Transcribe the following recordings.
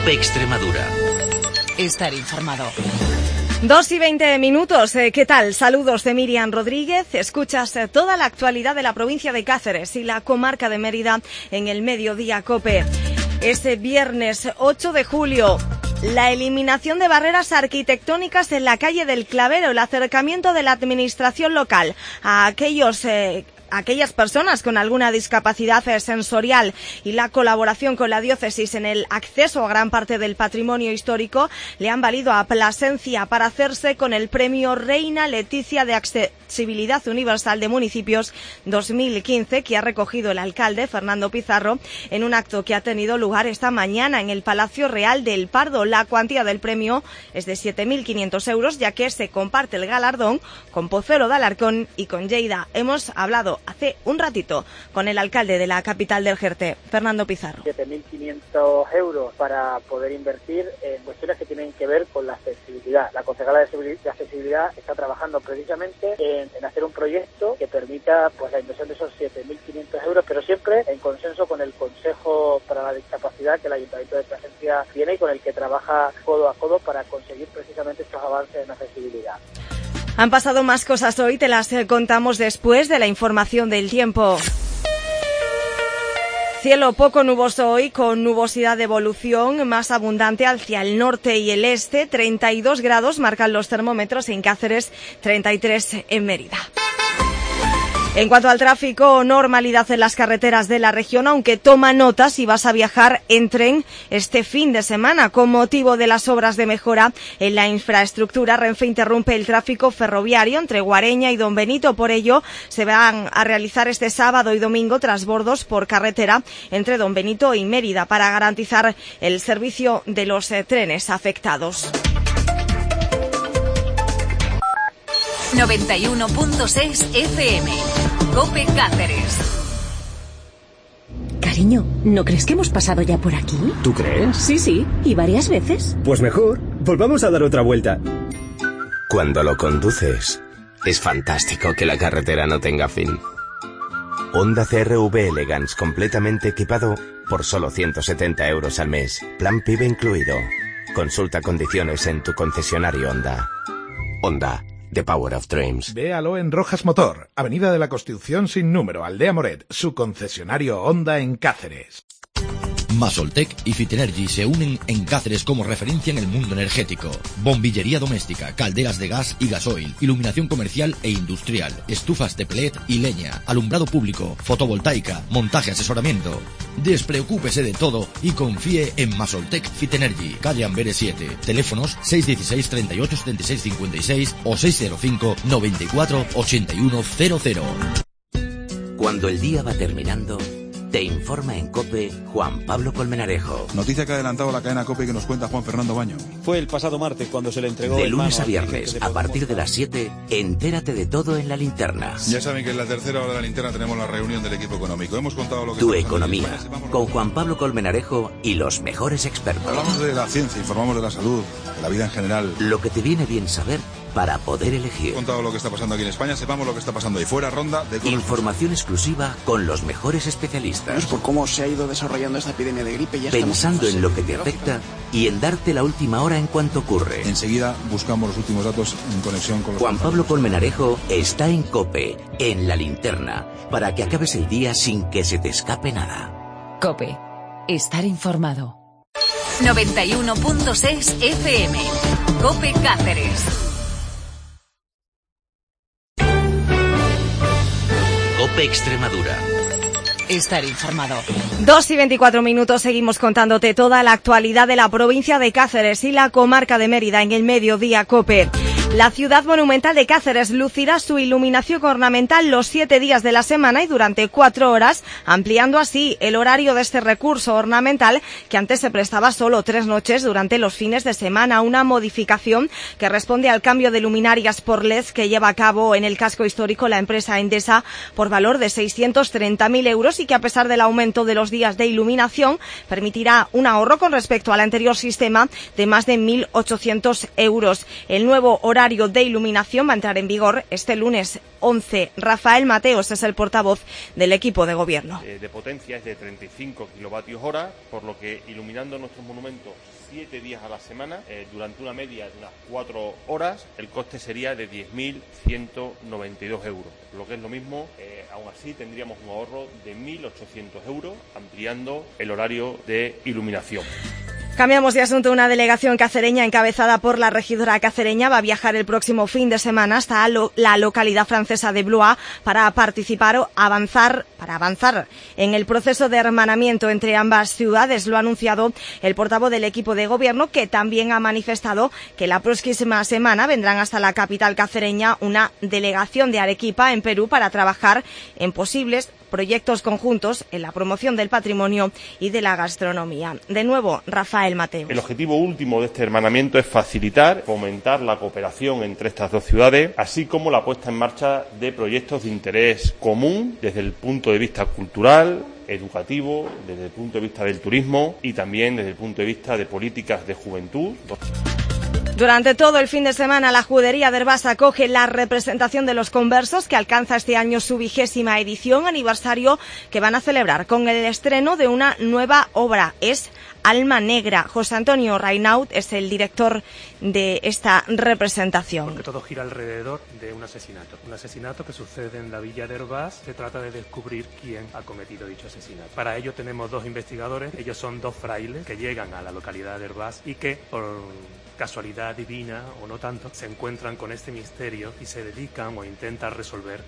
COPE Extremadura. Estar informado. 2:20. ¿Qué tal? Saludos de Miriam Rodríguez. Escuchas toda la actualidad de la provincia de Cáceres y la comarca de Mérida en el Mediodía COPE. Este viernes 8 de julio, la eliminación de barreras arquitectónicas en la calle del Clavero, el acercamiento de la administración local a aquellas personas con alguna discapacidad sensorial y la colaboración con la diócesis en el acceso a gran parte del patrimonio histórico le han valido a Plasencia para hacerse con el premio Reina Leticia de Accesibilidad Universal de Municipios 2015 que ha recogido el alcalde Fernando Pizarro en un acto que ha tenido lugar esta mañana en el Palacio Real del Pardo. La cuantía del premio es de 7.500 euros, ya que se comparte el galardón con Pozuelo de Alarcón y con Lleida. Hemos hablado hace un ratito con el alcalde de la capital del Jerte, Fernando Pizarro. 7.500 euros para poder invertir en cuestiones que tienen que ver con la accesibilidad. La concejala de accesibilidad está trabajando precisamente en hacer un proyecto que permita pues la inversión de esos 7.500 euros, pero siempre en consenso con el Consejo para la Discapacidad que el Ayuntamiento de Plasencia tiene y con el que trabaja codo a codo para conseguir precisamente estos avances en accesibilidad. Han pasado más cosas hoy, te las contamos después de la información del tiempo. Cielo poco nuboso hoy, con nubosidad de evolución más abundante hacia el norte y el este. 32 grados marcan los termómetros en Cáceres, 33 en Mérida. En cuanto al tráfico, normalidad en las carreteras de la región, aunque toma nota si vas a viajar en tren este fin de semana. Con motivo de las obras de mejora en la infraestructura, Renfe interrumpe el tráfico ferroviario entre Guareña y Don Benito. Por ello, se van a realizar este sábado y domingo transbordos por carretera entre Don Benito y Mérida para garantizar el servicio de los trenes afectados. 91.6 FM. COPE Cáceres. Cariño, ¿no crees que hemos pasado ya por aquí? ¿Tú crees? Sí, y varias veces. Pues mejor, volvamos a dar otra vuelta. Cuando lo conduces, es fantástico que la carretera no tenga fin. Honda CR-V Elegance completamente equipado por solo 170 euros al mes. Plan PIB incluido. Consulta condiciones en tu concesionario Honda. Honda. The Power of Dreams. Véalo en Rojas Motor, Avenida de la Constitución sin número, Aldea Moret, su concesionario Honda en Cáceres. Masoltec y Fitenergy se unen en Cáceres como referencia en el mundo energético. Bombillería doméstica, calderas de gas y gasoil, iluminación comercial e industrial, estufas de pellet y leña, alumbrado público, fotovoltaica, montaje, asesoramiento. Despreocúpese de todo y confíe en Masoltec Fitenergy, calle Amberes 7. Teléfonos 616 38 76 56 o 605 94 81 00. Cuando el día va terminando, te informa en COPE Juan Pablo Colmenarejo. Noticia que ha adelantado la cadena COPE y que nos cuenta Juan Fernando Baño. Fue el pasado martes cuando se le entregó... De lunes a viernes, a partir de las 7, entérate de todo en La Linterna. Ya saben que en la tercera hora de La Linterna tenemos la reunión del equipo económico. Hemos contado lo que... Tu economía, con Juan Pablo Colmenarejo y los mejores expertos. Hablamos de la ciencia, informamos de la salud, de la vida en general. Lo que te viene bien saber para poder elegir. Contado lo que está pasando aquí en España, sepamos lo que está pasando ahí fuera, ronda de... Información exclusiva con los mejores especialistas. Por cómo se ha ido desarrollando esta epidemia de gripe. Ya pensando en lo que te afecta y en darte la última hora en cuanto ocurre. Enseguida buscamos los últimos datos en conexión con los... Juan Pablo Colmenarejo está en COPE, en La Linterna, para que acabes el día sin que se te escape nada. COPE. Estar informado. 91.6 FM. COPE Cáceres. COPE Extremadura. Estar informado. 2:24, seguimos contándote toda la actualidad de la provincia de Cáceres y la comarca de Mérida en el Mediodía COPE. La ciudad monumental de Cáceres lucirá su iluminación ornamental los 7 días de la semana y durante 4 horas, ampliando así el horario de este recurso ornamental que antes se prestaba solo 3 noches durante los fines de semana. Una modificación que responde al cambio de luminarias por LED que lleva a cabo en el casco histórico la empresa Endesa por valor de 630.000 euros y que a pesar del aumento de los días de iluminación permitirá un ahorro con respecto al anterior sistema de más de 1.800 euros. El nuevo horario horario de iluminación va a entrar en vigor este lunes 11. Rafael Mateos es el portavoz del equipo de gobierno. De potencia es de 35 kilovatios hora, por lo que iluminando nuestros monumentos 7 días a la semana, durante una media de unas 4 horas, el coste sería de 10.192 euros. Lo que es lo mismo, aún así tendríamos un ahorro de 1.800 euros, ampliando el horario de iluminación. Cambiamos de asunto. Una delegación cacereña encabezada por la regidora cacereña va a viajar el próximo fin de semana hasta la localidad francesa de Blois para participar o avanzar en el proceso de hermanamiento entre ambas ciudades. Lo ha anunciado el portavoz del equipo de gobierno, que también ha manifestado que la próxima semana vendrán hasta la capital cacereña una delegación de Arequipa en Perú para trabajar en posibles proyectos conjuntos en la promoción del patrimonio y de la gastronomía. De nuevo, Rafael Mateos. El objetivo último de este hermanamiento es facilitar, fomentar la cooperación entre estas dos ciudades, así como la puesta en marcha de proyectos de interés común desde el punto de vista cultural, educativo, desde el punto de vista del turismo y también desde el punto de vista de políticas de juventud. Durante todo el fin de semana, la Judería de Herbás acoge la representación de los Conversos, que alcanza este año su 20ª edición, aniversario que van a celebrar con el estreno de una nueva obra. Es Alma Negra. José Antonio Raynaud es el director de esta representación. Porque todo gira alrededor de un asesinato que sucede en la villa de Herbás. Se trata de descubrir quién ha cometido dicho asesinato. Para ello tenemos 2 investigadores. Ellos son 2 frailes que llegan a la localidad de Herbás y que, por casualidad divina o no tanto, se encuentran con este misterio y se dedican o intentan resolver.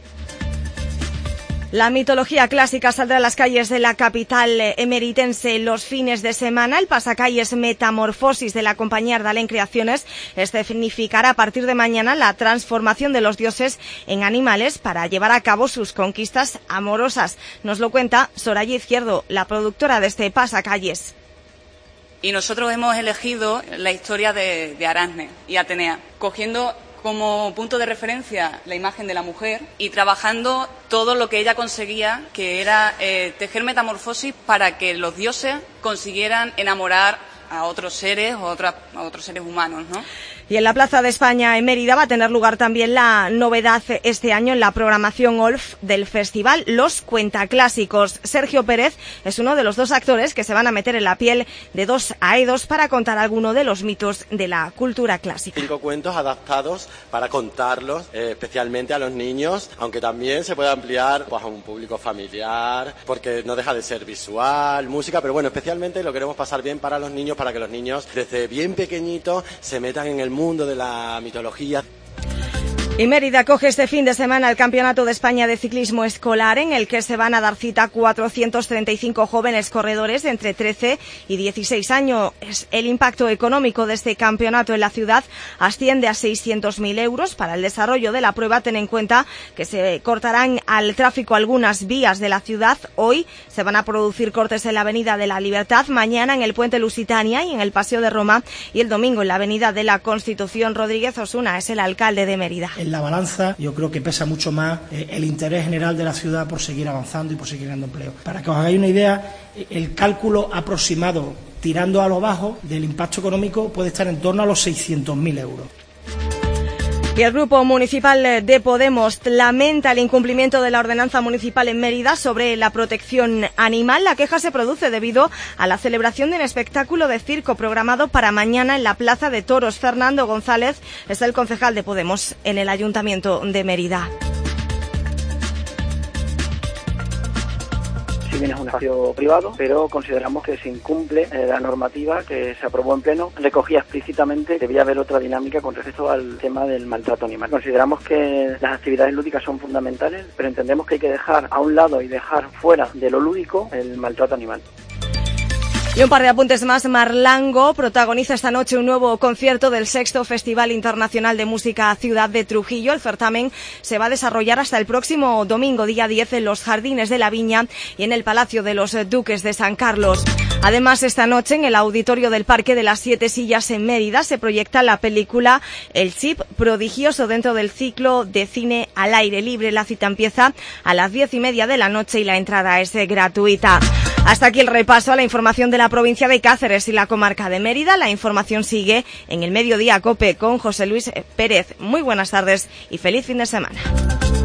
La mitología clásica saldrá a las calles de la capital emeritense los fines de semana. El pasacalles Metamorfosis de la compañía Ardalén Creaciones significará a partir de mañana la transformación de los dioses en animales para llevar a cabo sus conquistas amorosas. Nos lo cuenta Soraya Izquierdo, la productora de este pasacalles. Y nosotros hemos elegido la historia de Aracne y Atenea, cogiendo como punto de referencia la imagen de la mujer y trabajando todo lo que ella conseguía, que era tejer metamorfosis para que los dioses consiguieran enamorar a otros seres o a otros seres humanos, ¿no? Y en la Plaza de España en Mérida va a tener lugar también la novedad este año en la programación OLF del festival, Los Cuentaclásicos. Sergio Pérez es uno de los 2 actores que se van a meter en la piel de 2 aedos para contar alguno de los mitos de la cultura clásica. 5 cuentos adaptados para contarlos especialmente a los niños, aunque también se puede ampliar pues, a un público familiar, porque no deja de ser visual, música, pero bueno, especialmente lo queremos pasar bien para los niños, para que los niños desde bien pequeñitos se metan en el mundo de la mitología. Y Mérida acoge este fin de semana el Campeonato de España de Ciclismo Escolar, en el que se van a dar cita 435 jóvenes corredores de entre 13 y 16 años. El impacto económico de este campeonato en la ciudad asciende a 600.000 euros. Para el desarrollo de la prueba, ten en cuenta que se cortarán al tráfico algunas vías de la ciudad. Hoy se van a producir cortes en la Avenida de la Libertad, mañana en el Puente Lusitania y en el Paseo de Roma, y el domingo en la Avenida de la Constitución. Rodríguez Osuna es el alcalde de Mérida. En la balanza yo creo que pesa mucho más el interés general de la ciudad por seguir avanzando y por seguir creando empleo. Para que os hagáis una idea, el cálculo aproximado, tirando a lo bajo, del impacto económico puede estar en torno a los 600.000 euros. Y el Grupo Municipal de Podemos lamenta el incumplimiento de la ordenanza municipal en Mérida sobre la protección animal. La queja se produce debido a la celebración de un espectáculo de circo programado para mañana en la Plaza de Toros. Fernando González es el concejal de Podemos en el Ayuntamiento de Mérida. Si bien es un espacio privado, pero consideramos que se incumple la normativa que se aprobó en pleno, recogía explícitamente que debía haber otra dinámica con respecto al tema del maltrato animal. Consideramos que las actividades lúdicas son fundamentales, pero entendemos que hay que dejar a un lado y dejar fuera de lo lúdico el maltrato animal. Y un par de apuntes más. Marlango protagoniza esta noche un nuevo concierto del 6º Festival Internacional de Música Ciudad de Trujillo. El certamen se va a desarrollar hasta el próximo domingo, día 10, en los Jardines de la Viña y en el Palacio de los Duques de San Carlos. Además, esta noche en el auditorio del Parque de las 7 Sillas en Mérida se proyecta la película El Chip Prodigioso dentro del ciclo de cine al aire libre. La cita empieza a las 10:30 de la noche y la entrada es gratuita. Hasta aquí el repaso a la información de la provincia de Cáceres y la comarca de Mérida. La información sigue en el Mediodía COPE con José Luis Pérez. Muy buenas tardes y feliz fin de semana.